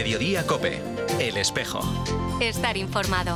Mediodía COPE. El Espejo. Estar informado.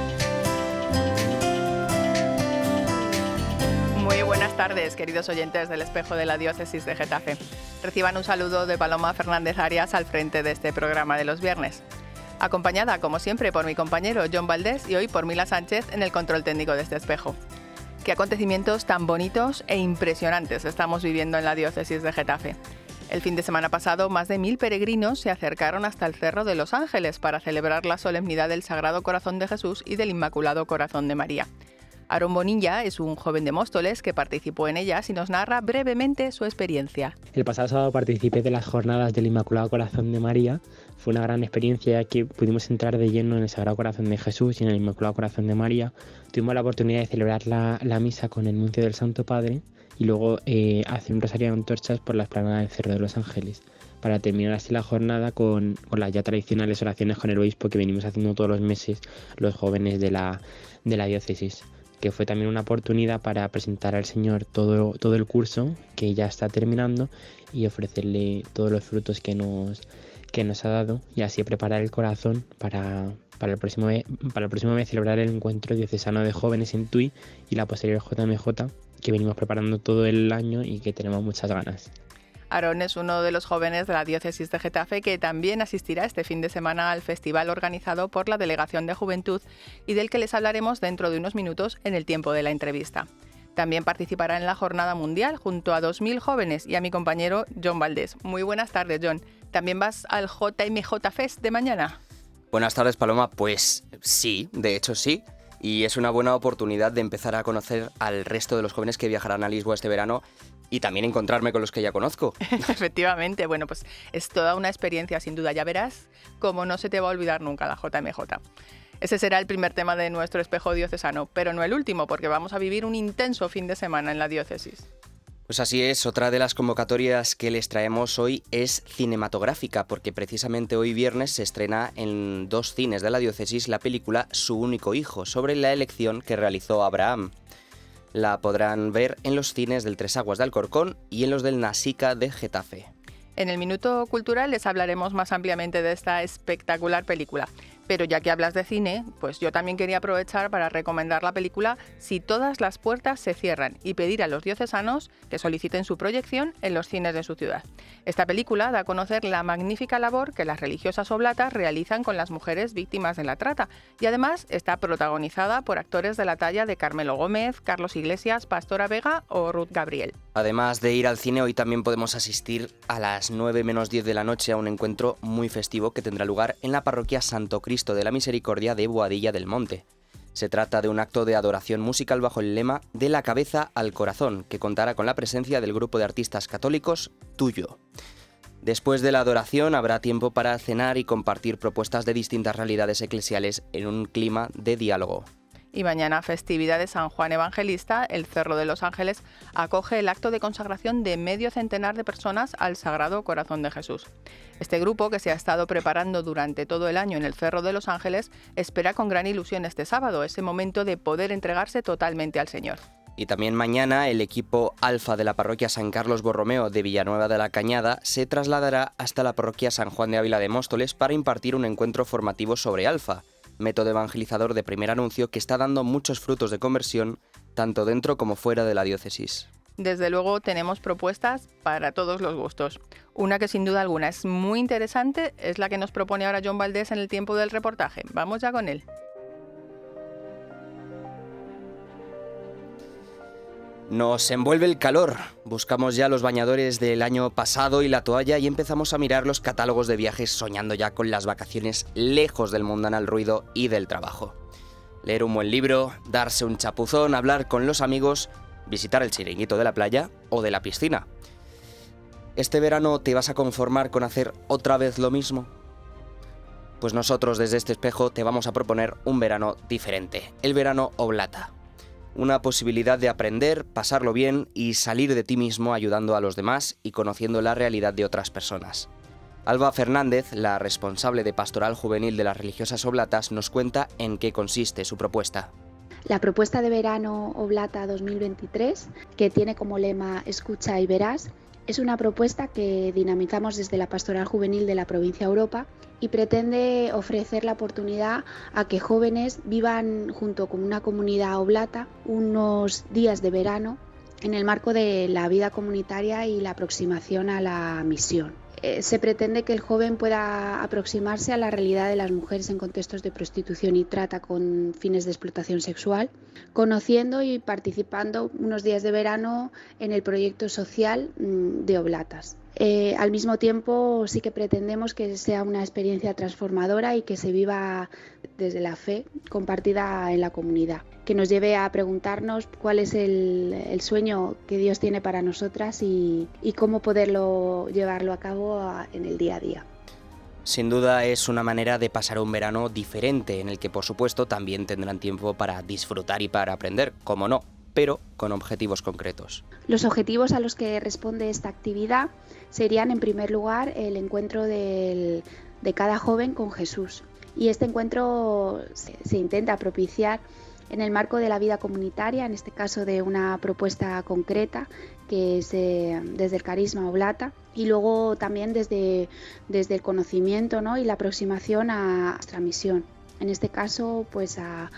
Muy buenas tardes, queridos oyentes del Espejo de la Diócesis de Getafe. Reciban un saludo de Paloma Fernández Arias al frente de este programa de los viernes. Acompañada, como siempre, por mi compañero John Valdés y hoy por Mila Sánchez en el control técnico de este espejo. Qué acontecimientos tan bonitos e impresionantes estamos viviendo en la Diócesis de Getafe. El fin de semana pasado, más de 1000 peregrinos se acercaron hasta el Cerro de los Ángeles para celebrar la solemnidad del Sagrado Corazón de Jesús y del Inmaculado Corazón de María. Aarón Bonilla es un joven de Móstoles que participó en ellas y nos narra brevemente su experiencia. El pasado sábado participé de las jornadas del Inmaculado Corazón de María. Fue una gran experiencia ya que pudimos entrar de lleno en el Sagrado Corazón de Jesús y en el Inmaculado Corazón de María. Tuvimos la oportunidad de celebrar la misa con el nuncio del Santo Padre y luego hacer un rosario de antorchas por la explanada del Cerro de los Ángeles, para terminar así la jornada con las ya tradicionales oraciones con el obispo que venimos haciendo todos los meses los jóvenes de la diócesis, que fue también una oportunidad para presentar al Señor todo el curso que ya está terminando y ofrecerle todos los frutos que nos ha dado y así preparar el corazón para el próximo mes celebrar el encuentro diocesano de jóvenes en Tui y la posterior JMJ, que venimos preparando todo el año y que tenemos muchas ganas. Aarón es uno de los jóvenes de la Diócesis de Getafe que también asistirá este fin de semana al festival organizado por la Delegación de Juventud y del que les hablaremos dentro de unos minutos en el tiempo de la entrevista. También participará en la Jornada Mundial junto a 2000 jóvenes y a mi compañero John Valdés. Muy buenas tardes, John. ¿También vas al JMJ Fest de mañana? Buenas tardes, Paloma. Pues sí, de hecho sí. Y es una buena oportunidad de empezar a conocer al resto de los jóvenes que viajarán a Lisboa este verano y también encontrarme con los que ya conozco. Efectivamente, bueno, pues es toda una experiencia sin duda. Ya verás cómo no se te va a olvidar nunca la JMJ. Ese será el primer tema de nuestro espejo diocesano, pero no el último, porque vamos a vivir un intenso fin de semana en la diócesis. Pues así es, otra de las convocatorias que les traemos hoy es cinematográfica, porque precisamente hoy viernes se estrena en 2 cines de la diócesis la película Su único hijo, sobre la elección que realizó Abraham. La podrán ver en los cines del Tres Aguas de Alcorcón y en los del Nasica de Getafe. En el Minuto Cultural les hablaremos más ampliamente de esta espectacular película. Pero ya que hablas de cine, pues yo también quería aprovechar para recomendar la película Si todas las puertas se cierran y pedir a los diocesanos que soliciten su proyección en los cines de su ciudad. Esta película da a conocer la magnífica labor que las religiosas oblatas realizan con las mujeres víctimas de la trata y además está protagonizada por actores de la talla de Carmelo Gómez, Carlos Iglesias, Pastora Vega o Ruth Gabriel. Además de ir al cine, hoy también podemos asistir a las 9 menos 10 de la noche a un encuentro muy festivo que tendrá lugar en la parroquia Santo Cristo de la Misericordia de Boadilla del Monte. Se trata de un acto de adoración musical bajo el lema De la cabeza al corazón, que contará con la presencia del grupo de artistas católicos Tuyo. Después de la adoración habrá tiempo para cenar y compartir propuestas de distintas realidades eclesiales en un clima de diálogo. Y mañana, festividad de San Juan Evangelista, el Cerro de los Ángeles acoge el acto de consagración de medio centenar de personas al Sagrado Corazón de Jesús. Este grupo, que se ha estado preparando durante todo el año en el Cerro de los Ángeles, espera con gran ilusión este sábado, ese momento de poder entregarse totalmente al Señor. Y también mañana el equipo Alfa de la parroquia San Carlos Borromeo de Villanueva de la Cañada se trasladará hasta la parroquia San Juan de Ávila de Móstoles para impartir un encuentro formativo sobre Alfa, método evangelizador de primer anuncio que está dando muchos frutos de conversión, tanto dentro como fuera de la diócesis. Desde luego tenemos propuestas para todos los gustos. Una que sin duda alguna es muy interesante es la que nos propone ahora John Valdés en el tiempo del reportaje. Vamos ya con él. Nos envuelve el calor, buscamos ya los bañadores del año pasado y la toalla y empezamos a mirar los catálogos de viajes soñando ya con las vacaciones lejos del mundanal ruido y del trabajo. Leer un buen libro, darse un chapuzón, hablar con los amigos, visitar el chiringuito de la playa o de la piscina. ¿Este verano te vas a conformar con hacer otra vez lo mismo? Pues nosotros desde este espejo te vamos a proponer un verano diferente, el verano oblata. Una posibilidad de aprender, pasarlo bien y salir de ti mismo ayudando a los demás y conociendo la realidad de otras personas. Alba Fernández, la responsable de Pastoral Juvenil de las Religiosas Oblatas, nos cuenta en qué consiste su propuesta. La propuesta de verano Oblata 2023, que tiene como lema Escucha y verás, Es una propuesta que dinamizamos desde la Pastoral Juvenil de la Provincia Europa y pretende ofrecer la oportunidad a que jóvenes vivan junto con una comunidad oblata unos días de verano en el marco de la vida comunitaria y la aproximación a la misión. Se pretende que el joven pueda aproximarse a la realidad de las mujeres en contextos de prostitución y trata con fines de explotación sexual, conociendo y participando unos días de verano en el proyecto social de Oblatas. Al mismo tiempo sí que pretendemos que sea una experiencia transformadora y que se viva desde la fe compartida en la comunidad, que nos lleve a preguntarnos cuál es el sueño que Dios tiene para nosotras y cómo poderlo llevarlo a cabo en el día a día. Sin duda es una manera de pasar un verano diferente, en el que por supuesto también tendrán tiempo para disfrutar y para aprender, como no, pero con objetivos concretos. Los objetivos a los que responde esta actividad serían, en primer lugar, el encuentro de cada joven con Jesús. Y este encuentro se intenta propiciar en el marco de la vida comunitaria, en este caso de una propuesta concreta que es desde el carisma oblata, y luego también desde el conocimiento, ¿no?, y la aproximación a nuestra misión. En este caso, pues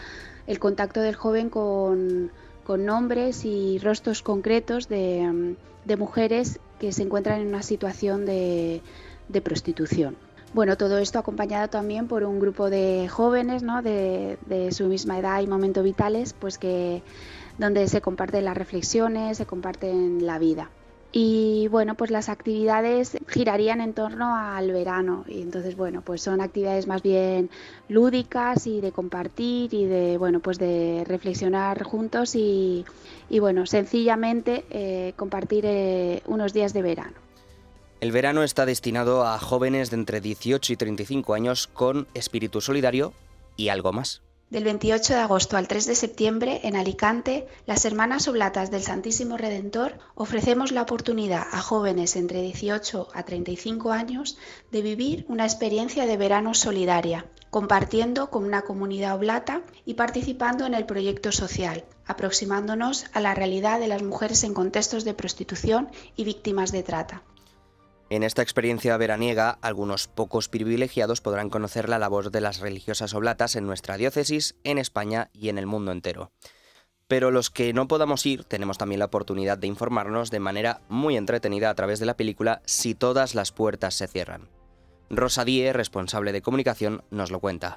el contacto del joven con nombres y rostros concretos de mujeres que se encuentran en una situación de prostitución. Bueno, todo esto acompañado también por un grupo de jóvenes, ¿no?, de su misma edad y momento vitales, pues donde se comparten las reflexiones, se comparten la vida. Y bueno, pues las actividades girarían en torno al verano y entonces, bueno, pues son actividades más bien lúdicas y de compartir y de, bueno, pues de reflexionar juntos y bueno, sencillamente compartir unos días de verano. El verano está destinado a jóvenes de entre 18 y 35 años con espíritu solidario y algo más. Del 28 de agosto al 3 de septiembre, en Alicante, las Hermanas Oblatas del Santísimo Redentor ofrecemos la oportunidad a jóvenes entre 18 a 35 años de vivir una experiencia de verano solidaria, compartiendo con una comunidad oblata y participando en el proyecto social, aproximándonos a la realidad de las mujeres en contextos de prostitución y víctimas de trata. En esta experiencia veraniega, algunos pocos privilegiados podrán conocer la labor de las religiosas oblatas en nuestra diócesis, en España y en el mundo entero. Pero los que no podamos ir, tenemos también la oportunidad de informarnos de manera muy entretenida a través de la película Si todas las puertas se cierran. Rosa Díez, responsable de comunicación, nos lo cuenta.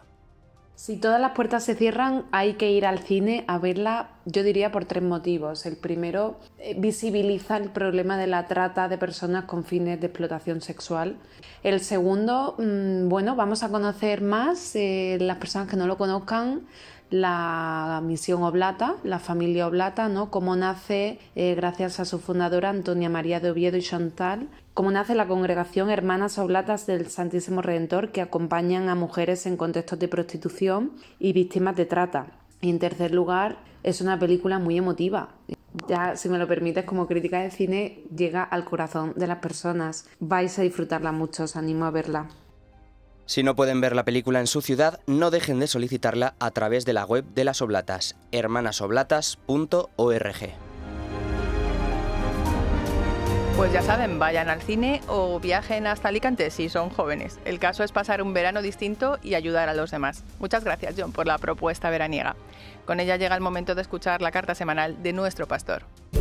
Si todas las puertas se cierran, hay que ir al cine a verla, yo diría por 3 motivos. El primero, visibiliza el problema de la trata de personas con fines de explotación sexual. El segundo, bueno, vamos a conocer más, las personas que no lo conozcan, la misión Oblata, la familia Oblata, ¿no? Cómo nace, gracias a su fundadora Antonia María de Oviedo y Chantal, cómo nace la congregación Hermanas Oblatas del Santísimo Redentor, que acompañan a mujeres en contextos de prostitución y víctimas de trata. Y en tercer lugar, es una película muy emotiva. Ya, si me lo permites, como crítica de cine, llega al corazón de las personas. Vais a disfrutarla mucho, os animo a verla. Si no pueden ver la película en su ciudad, no dejen de solicitarla a través de la web de las Oblatas, hermanasoblatas.org. Pues ya saben, vayan al cine o viajen hasta Alicante si son jóvenes. El caso es pasar un verano distinto y ayudar a los demás. Muchas gracias, John, por la propuesta veraniega. Con ella llega el momento de escuchar la carta semanal de nuestro pastor.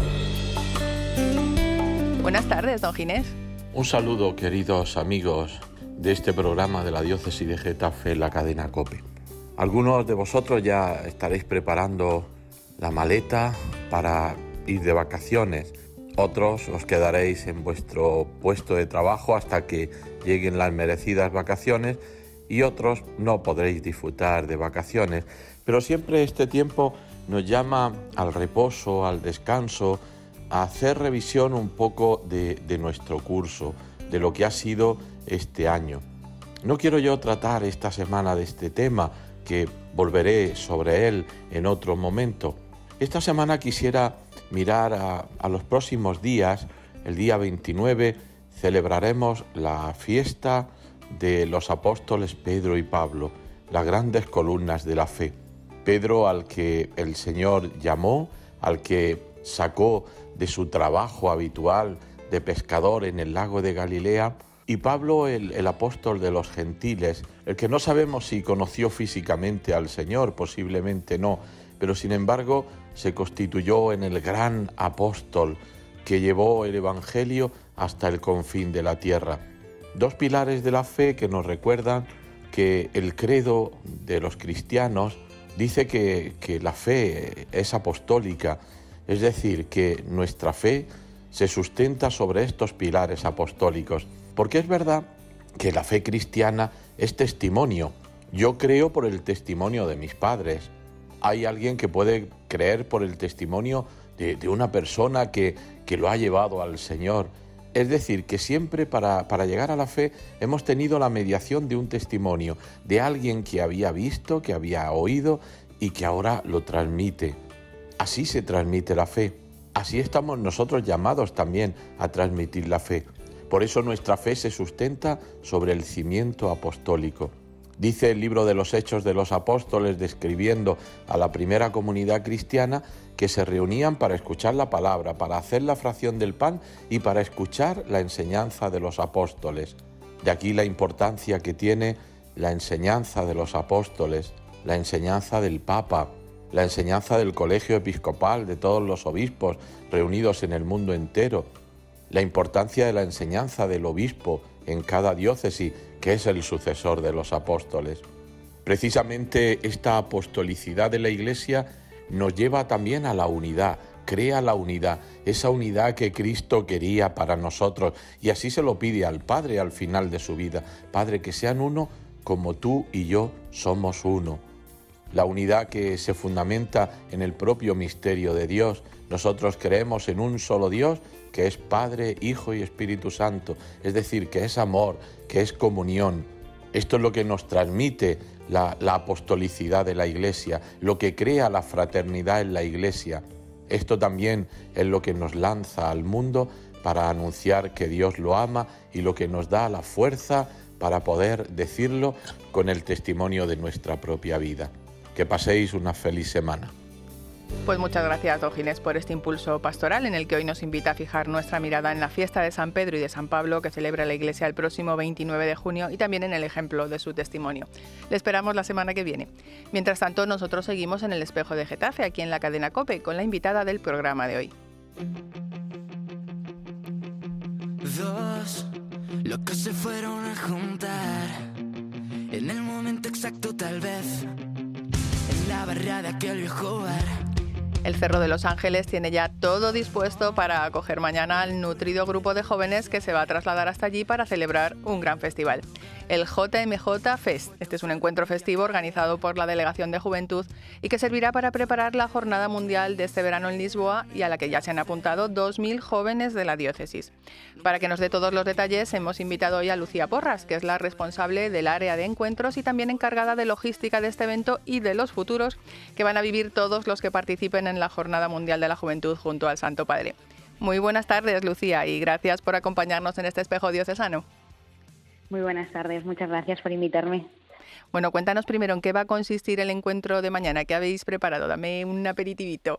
Buenas tardes, don Ginés. Un saludo, queridos amigos de este programa de la Diócesis de Getafe, la cadena COPE. Algunos de vosotros ya estaréis preparando la maleta para ir de vacaciones. Otros os quedaréis en vuestro puesto de trabajo hasta que lleguen las merecidas vacaciones y otros no podréis disfrutar de vacaciones. Pero siempre este tiempo nos llama al reposo, al descanso, a hacer revisión un poco de nuestro curso, de lo que ha sido este año. No quiero yo tratar esta semana de este tema, que volveré sobre él en otro momento. Esta semana quisiera mirar a los próximos días. El día 29 celebraremos la fiesta de los apóstoles Pedro y Pablo, las grandes columnas de la fe. Pedro, al que el Señor llamó, al que sacó de su trabajo habitual de pescador en el lago de Galilea, y Pablo, el apóstol de los gentiles, el que no sabemos si conoció físicamente al Señor, posiblemente no, pero sin embargo se constituyó en el gran apóstol que llevó el Evangelio hasta el confín de la tierra. Dos pilares de la fe que nos recuerdan que el credo de los cristianos dice que la fe es apostólica, es decir, que nuestra fe se sustenta sobre estos pilares apostólicos, porque es verdad que la fe cristiana es testimonio. Yo creo por el testimonio de mis padres. Hay alguien que puede creer por el testimonio de una persona que lo ha llevado al Señor. Es decir, que siempre para llegar a la fe hemos tenido la mediación de un testimonio, de alguien que había visto, que había oído y que ahora lo transmite. Así se transmite la fe. Así estamos nosotros llamados también a transmitir la fe. Por eso nuestra fe se sustenta sobre el cimiento apostólico. Dice el libro de los Hechos de los Apóstoles, describiendo a la primera comunidad cristiana, que se reunían para escuchar la palabra, para hacer la fracción del pan y para escuchar la enseñanza de los apóstoles. De aquí la importancia que tiene la enseñanza de los apóstoles, la enseñanza del Papa, la enseñanza del colegio episcopal, de todos los obispos reunidos en el mundo entero, la importancia de la enseñanza del obispo en cada diócesis, que es el sucesor de los apóstoles. Precisamente esta apostolicidad de la Iglesia nos lleva también a la unidad, crea la unidad, esa unidad que Cristo quería para nosotros, y así se lo pide al Padre al final de su vida. Padre, que sean uno como tú y yo somos uno. La unidad que se fundamenta en el propio misterio de Dios. Nosotros creemos en un solo Dios, que es Padre, Hijo y Espíritu Santo, es decir, que es amor, que es comunión. Esto es lo que nos transmite la apostolicidad de la Iglesia, lo que crea la fraternidad en la Iglesia. Esto también es lo que nos lanza al mundo para anunciar que Dios lo ama y lo que nos da la fuerza para poder decirlo con el testimonio de nuestra propia vida. Que paséis una feliz semana. Pues muchas gracias, don Ginés, por este impulso pastoral en el que hoy nos invita a fijar nuestra mirada en la fiesta de San Pedro y de San Pablo que celebra la Iglesia el próximo 29 de junio y también en el ejemplo de su testimonio. Le esperamos la semana que viene. Mientras tanto, nosotros seguimos en el Espejo de Getafe, aquí en la cadena COPE, con la invitada del programa de hoy. Dos locos se fueron a juntar en el momento exacto, tal vez en la barra de aquel viejo bar. El Cerro de los Ángeles tiene ya todo dispuesto para acoger mañana al nutrido grupo de jóvenes que se va a trasladar hasta allí para celebrar un gran festival. El JMJ Fest. Este es un encuentro festivo organizado por la Delegación de Juventud y que servirá para preparar la Jornada Mundial de este verano en Lisboa y a la que ya se han apuntado 2.000 jóvenes de la diócesis. Para que nos dé todos los detalles hemos invitado hoy a Lucía Porras, que es la responsable del área de encuentros y también encargada de logística de este evento y de los futuros que van a vivir todos los que participen en la Jornada Mundial de la Juventud junto al Santo Padre. Muy buenas tardes, Lucía, y gracias por acompañarnos en este espejo diocesano. Muy buenas tardes, muchas gracias por invitarme. Bueno, cuéntanos primero en qué va a consistir el encuentro de mañana, qué habéis preparado, dame un aperitivito.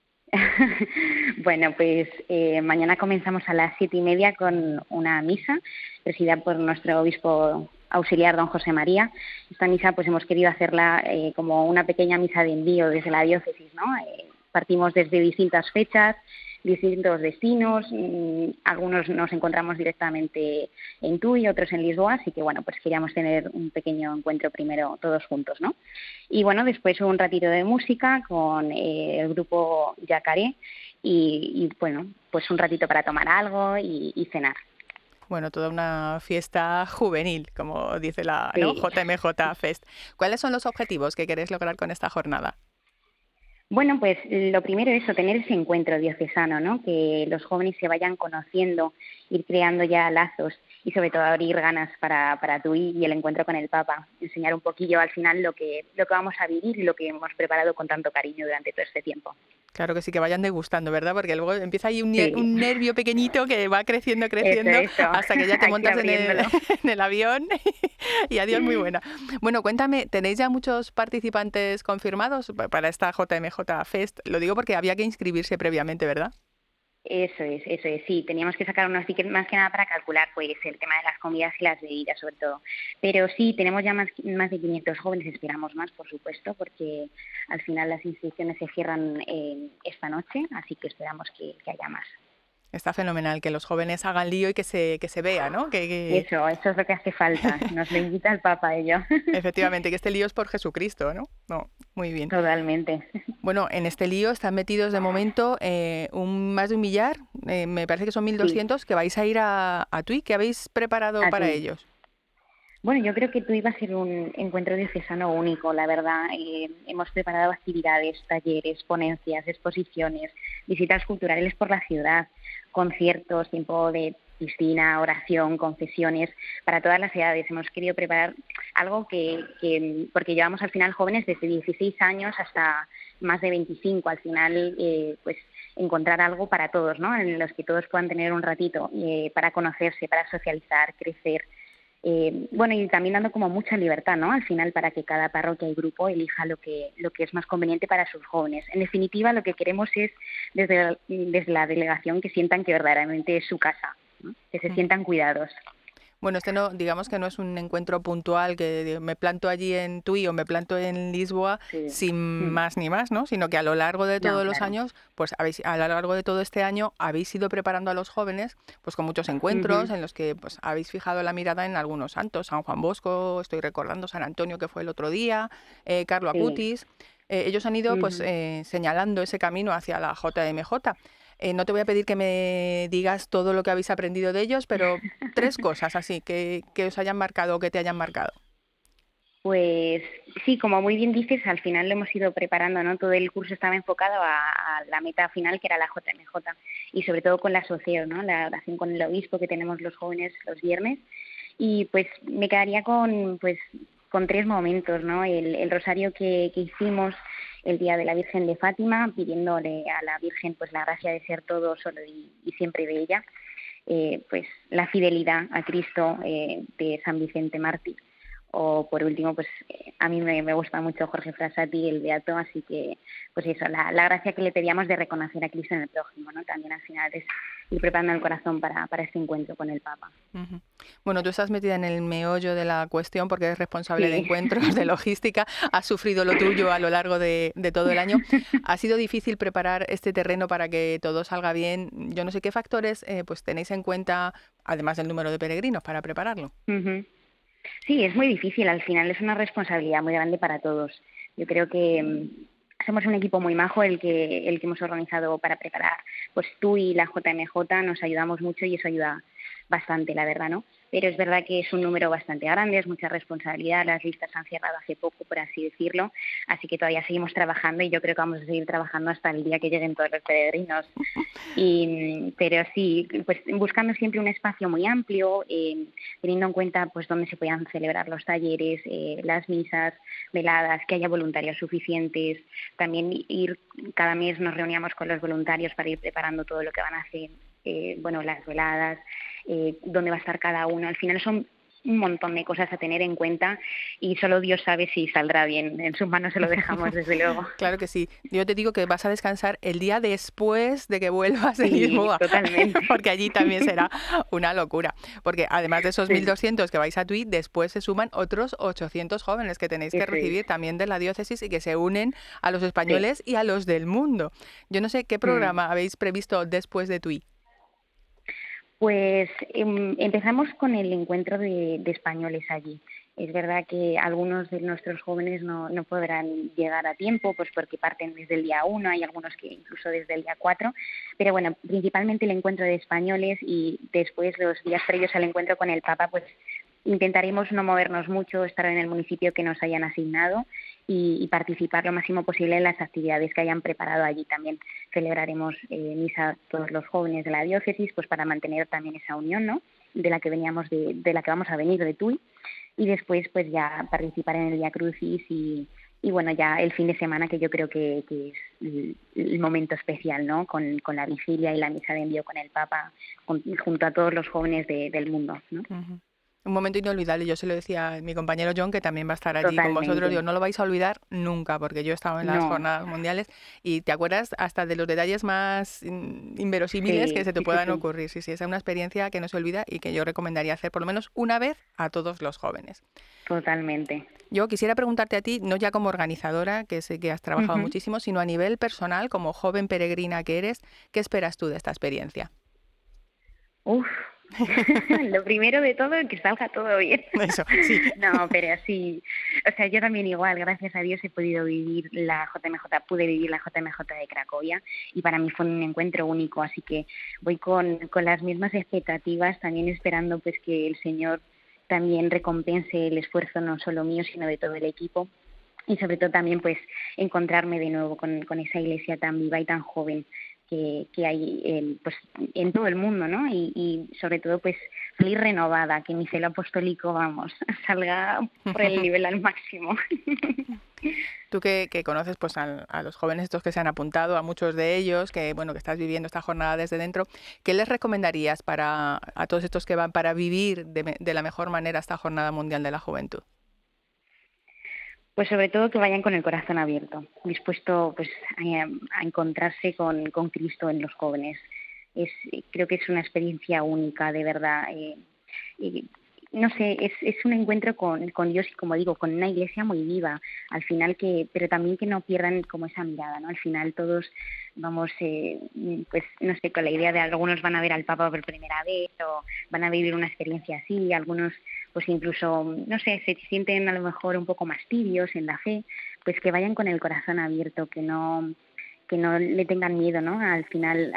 Bueno, pues mañana comenzamos a las 7:30 con una misa presidida por nuestro obispo auxiliar, don José María. Esta misa pues hemos querido hacerla como una pequeña misa de envío desde la diócesis, ¿no? Partimos desde distintas fechas, distintos destinos, algunos nos encontramos directamente en Tui, otros en Lisboa, así que bueno, pues queríamos tener un pequeño encuentro primero todos juntos, ¿no? Y bueno, después un ratito de música con el grupo Yacaré y bueno, pues un ratito para tomar algo y cenar. Bueno, toda una fiesta juvenil, como dice la ¿no? JMJ Fest. ¿Cuáles son los objetivos que queréis lograr con esta jornada? Bueno, pues lo primero es tener ese encuentro diocesano, ¿no? Que los jóvenes se vayan conociendo, ir creando ya lazos y sobre todo abrir ganas para Tui y el encuentro con el Papa. Enseñar un poquillo al final lo que vamos a vivir y lo que hemos preparado con tanto cariño durante todo este tiempo. Claro que sí, que vayan degustando, ¿verdad? Porque luego empieza ahí un nervio pequeñito que va creciendo, eso. Hasta que ya te montas en el avión y adiós, muy buena. Bueno, cuéntame, ¿tenéis ya muchos participantes confirmados para esta JMJ Fest? Lo digo porque había que inscribirse previamente, ¿verdad? Eso es, sí, teníamos que sacar unos tickets más que nada para calcular pues el tema de las comidas y las bebidas sobre todo. Pero sí, tenemos ya más de 500 jóvenes, esperamos más, por supuesto, porque al final las inscripciones se cierran esta noche, así que esperamos que haya más. Está fenomenal que los jóvenes hagan lío y que se vea, ¿no? Eso es lo que hace falta, nos lo invita el Papa ello. Efectivamente, que este lío es por Jesucristo, ¿no? No, muy bien. Totalmente. Bueno, en este lío están metidos de momento más de 1 millar, me parece que son 1.200, sí, que vais a ir a Tui. ¿Qué habéis preparado para ellos? Bueno, yo creo que Tui va a ser un encuentro diocesano único, la verdad. Hemos preparado actividades, talleres, ponencias, exposiciones, visitas culturales por la ciudad, conciertos, tiempo de piscina, oración, confesiones, para todas las edades. Hemos querido preparar algo porque llevamos al final jóvenes desde 16 años hasta más de 25. Al final, pues encontrar algo para todos, ¿no? En los que todos puedan tener un ratito para conocerse, para socializar, crecer. Bueno, y también dando como mucha libertad, ¿no? Al final, para que cada parroquia y grupo elija lo que es más conveniente para sus jóvenes. En definitiva, lo que queremos es, desde la delegación, que sientan que verdaderamente es su casa, ¿no? Que se sientan cuidados. Bueno, no, digamos que no es un encuentro puntual que me planto allí en Tui o me planto en Lisboa sin más ni más, ¿no? Sino que a lo largo de todos los años, pues a lo largo de todo este año habéis ido preparando a los jóvenes pues con muchos encuentros en los que pues habéis fijado la mirada en algunos santos, San Juan Bosco, estoy recordando San Antonio que fue el otro día, Carlo Acutis. Ellos han ido pues señalando ese camino hacia la JMJ. No te voy a pedir que me digas todo lo que habéis aprendido de ellos, pero 3 cosas así que os hayan marcado o que te hayan marcado. Pues sí, como muy bien dices, al final lo hemos ido preparando, ¿no? Todo el curso estaba enfocado a la meta final, que era la JMJ, y sobre todo con la asociación, ¿no? La oración con el obispo que tenemos los jóvenes los viernes. Y pues me quedaría con 3 momentos, ¿no? El rosario que hicimos el día de la Virgen de Fátima, pidiéndole a la Virgen pues la gracia de ser todo, solo y siempre de ella, pues la fidelidad a Cristo de San Vicente Mártir. O por último, pues a mí me gusta mucho Jorge Frassati, el beato, así que pues eso, la gracia que le pedíamos de reconocer a Cristo en el prójimo, ¿no? También al final es ir preparando el corazón para este encuentro con el Papa. Bueno, tú estás metida en el meollo de la cuestión porque eres responsable de encuentros, de logística, has sufrido lo tuyo a lo largo de todo el año. ¿Ha sido difícil preparar este terreno para que todo salga bien? Yo no sé qué factores pues tenéis en cuenta, además del número de peregrinos, para prepararlo. Sí, es muy difícil, al final es una responsabilidad muy grande para todos. Yo creo que somos un equipo muy majo el que hemos organizado para preparar pues tú y la JMJ, nos ayudamos mucho y eso ayuda bastante, la verdad, ¿no? Pero es verdad que es un número bastante grande, es mucha responsabilidad, las listas se han cerrado hace poco, por así decirlo, así que todavía seguimos trabajando y yo creo que vamos a seguir trabajando hasta el día que lleguen todos los peregrinos. Pero sí, pues buscando siempre un espacio muy amplio, teniendo en cuenta pues dónde se puedan celebrar los talleres, las misas, veladas, que haya voluntarios suficientes, también cada mes nos reuníamos con los voluntarios para ir preparando todo lo que van a hacer, las veladas, dónde va a estar cada uno. Al final son un montón de cosas a tener en cuenta y solo Dios sabe si saldrá bien. En sus manos se lo dejamos, desde luego. Claro que sí. Yo te digo que vas a descansar el día después de que vuelvas de Lisboa. Totalmente. Porque allí también será una locura. Porque además de esos 1.200 que vais a Tui, después se suman otros 800 jóvenes que tenéis que recibir también de la diócesis y que se unen a los españoles y a los del mundo. Yo no sé qué programa habéis previsto después de Tui. Pues empezamos con el encuentro de españoles allí. Es verdad que algunos de nuestros jóvenes no podrán llegar a tiempo, pues porque parten desde el día 1, hay algunos que incluso desde el día 4, pero bueno, principalmente el encuentro de españoles y después los días previos al encuentro con el Papa, pues intentaremos no movernos mucho, estar en el municipio que nos hayan asignado y participar lo máximo posible en las actividades que hayan preparado allí. También celebraremos misa todos los jóvenes de la diócesis, pues para mantener también esa unión, ¿no? De la que vamos a venir de Tui, y después pues ya participar en el Vía Crucis y bueno, ya el fin de semana, que yo creo que es el momento especial, ¿no? Con la vigilia y la misa de envío con el Papa, junto a todos los jóvenes del mundo, ¿no? Un momento inolvidable. Yo se lo decía a mi compañero John, que también va a estar allí con vosotros. Digo, no lo vais a olvidar nunca, porque yo he estado en las jornadas mundiales y te acuerdas hasta de los detalles más inverosímiles que se te puedan ocurrir. Sí, es una experiencia que no se olvida y que yo recomendaría hacer por lo menos una vez a todos los jóvenes. Totalmente. Yo quisiera preguntarte a ti, no ya como organizadora, que sé que has trabajado muchísimo, sino a nivel personal, como joven peregrina que eres, ¿qué esperas tú de esta experiencia? Lo primero de todo es que salga todo bien. Eso, sí. No, pero sí. O sea, yo también igual, gracias a Dios he podido vivir pude vivir la JMJ de Cracovia y para mí fue un encuentro único, así que voy con las mismas expectativas, también esperando pues que el Señor también recompense el esfuerzo no solo mío, sino de todo el equipo. Y sobre todo también pues encontrarme de nuevo con esa iglesia tan viva y tan joven que hay pues en todo el mundo, ¿no? Y sobre todo pues feliz renovada, que mi celo apostólico, salga por el nivel al máximo. Tú que conoces pues a los jóvenes estos que se han apuntado, a muchos de ellos, que estás viviendo esta jornada desde dentro, ¿qué les recomendarías a todos estos que van para vivir de la mejor manera esta Jornada Mundial de la Juventud? Pues sobre todo que vayan con el corazón abierto, dispuesto pues a encontrarse con Cristo en los jóvenes. Creo que es una experiencia única, de verdad. No sé, es un encuentro con Dios y, como digo, con una iglesia muy viva, al final pero también que no pierdan como esa mirada, ¿no? Al final todos vamos, pues no sé, con la idea de algunos van a ver al Papa por primera vez o van a vivir una experiencia así, algunos pues incluso, no sé, se sienten a lo mejor un poco más tibios en la fe, pues que vayan con el corazón abierto, que no le tengan miedo, ¿no? Al final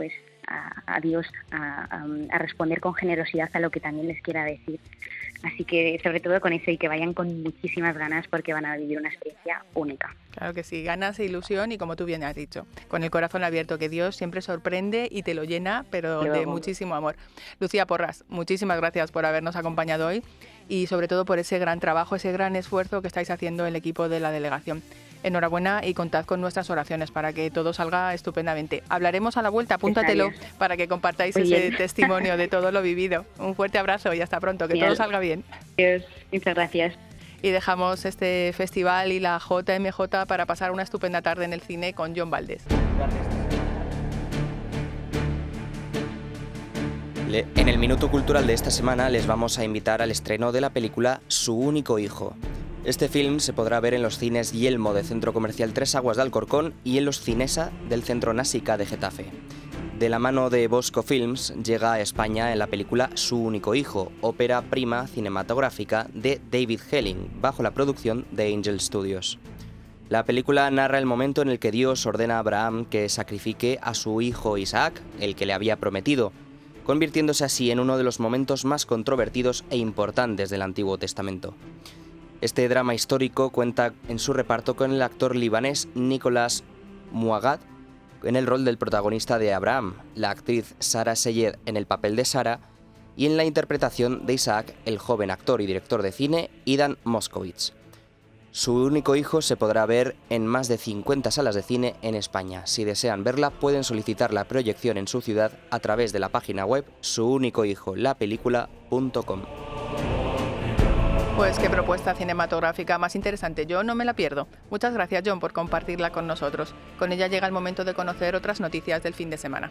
a Dios, a responder con generosidad a lo que también les quiera decir. Así que sobre todo con eso y que vayan con muchísimas ganas porque van a vivir una experiencia única. Claro que sí, ganas e ilusión y como tú bien has dicho, con el corazón abierto, que Dios siempre sorprende y te lo llena, pero de muchísimo amor. Lucía Porras, muchísimas gracias por habernos acompañado hoy y sobre todo por ese gran trabajo, ese gran esfuerzo que estáis haciendo el equipo de la delegación. Enhorabuena y contad con nuestras oraciones para que todo salga estupendamente. Hablaremos a la vuelta, apúntatelo para que compartáis ese testimonio de todo lo vivido. Un fuerte abrazo y hasta pronto, que todo salga bien. Dios, muchas gracias. Y dejamos este festival y la JMJ para pasar una estupenda tarde en el cine con John Valdés. En el Minuto Cultural de esta semana les vamos a invitar al estreno de la película Su único hijo. Este film se podrá ver en los cines Yelmo de Centro Comercial Tres Aguas de Alcorcón y en los Cinesa del Centro Násica de Getafe. De la mano de Bosco Films llega a España en la película Su único hijo, ópera prima cinematográfica de David Helling, bajo la producción de Angel Studios. La película narra el momento en el que Dios ordena a Abraham que sacrifique a su hijo Isaac, el que le había prometido, convirtiéndose así en uno de los momentos más controvertidos e importantes del Antiguo Testamento. Este drama histórico cuenta en su reparto con el actor libanés Nicolas Mouagad en el rol del protagonista de Abraham, la actriz Sara Seyed en el papel de Sara y en la interpretación de Isaac el joven actor y director de cine Idan Moskovitz. Su único hijo se podrá ver en más de 50 salas de cine en España. Si desean verla, pueden solicitar la proyección en su ciudad a través de la página web suunicohijolapelícula.com. Pues qué propuesta cinematográfica más interesante. Yo no me la pierdo. Muchas gracias, John, por compartirla con nosotros. Con ella llega el momento de conocer otras noticias del fin de semana.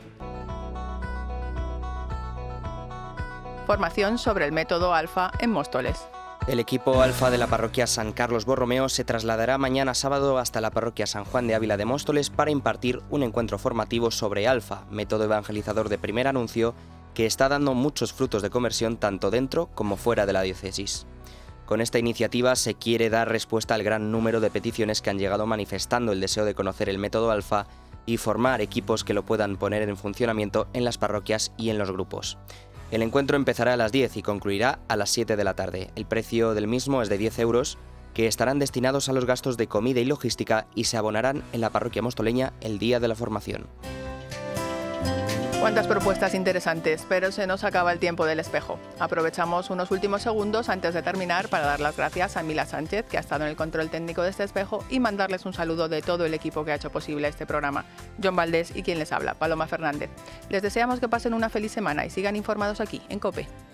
Formación sobre el método Alfa en Móstoles. El equipo Alfa de la parroquia San Carlos Borromeo se trasladará mañana sábado hasta la parroquia San Juan de Ávila de Móstoles para impartir un encuentro formativo sobre Alfa, método evangelizador de primer anuncio que está dando muchos frutos de conversión tanto dentro como fuera de la diócesis. Con esta iniciativa se quiere dar respuesta al gran número de peticiones que han llegado manifestando el deseo de conocer el método Alfa y formar equipos que lo puedan poner en funcionamiento en las parroquias y en los grupos. El encuentro empezará a las 10 y concluirá a las 7 de la tarde. El precio del mismo es de 10 euros, que estarán destinados a los gastos de comida y logística y se abonarán en la parroquia mostoleña el día de la formación. Cuántas propuestas interesantes, pero se nos acaba el tiempo del espejo. Aprovechamos unos últimos segundos antes de terminar para dar las gracias a Mila Sánchez, que ha estado en el control técnico de este espejo, y mandarles un saludo de todo el equipo que ha hecho posible este programa. John Valdés y quien les habla, Paloma Fernández. Les deseamos que pasen una feliz semana y sigan informados aquí, en COPE.